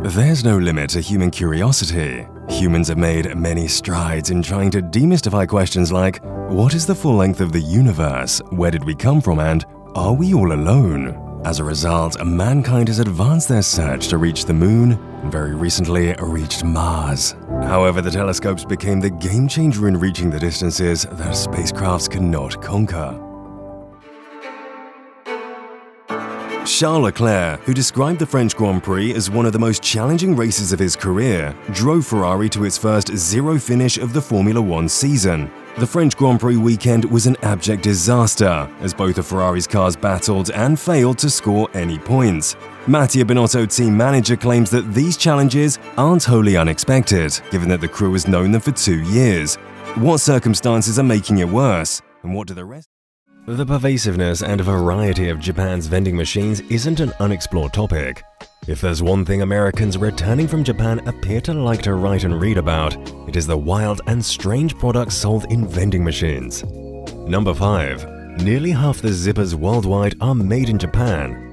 There's no limit to human curiosity. Humans have made many strides in trying to demystify questions like, what is the full length of the universe? Where did we come from? And are we all alone? As a result, mankind has advanced their search to reach the moon and very recently reached Mars. However, the telescopes became the game changer in reaching the distances that spacecrafts cannot conquer. Charles Leclerc, who described the French Grand Prix as one of the most challenging races of his career, drove Ferrari to its first zero finish of the Formula One season. The French Grand Prix weekend was an abject disaster, as both of Ferrari's cars battled and failed to score any points. Mattia Binotto, team manager, claims that these challenges aren't wholly unexpected, given that the crew has known them for 2 years. What circumstances are making it worse, and what do the rest? The pervasiveness and variety of Japan's vending machines isn't an unexplored topic. If there's one thing Americans returning from Japan appear to like to write and read about, it is the wild and strange products sold in vending machines. Number 5. Nearly half the zippers worldwide are made in Japan.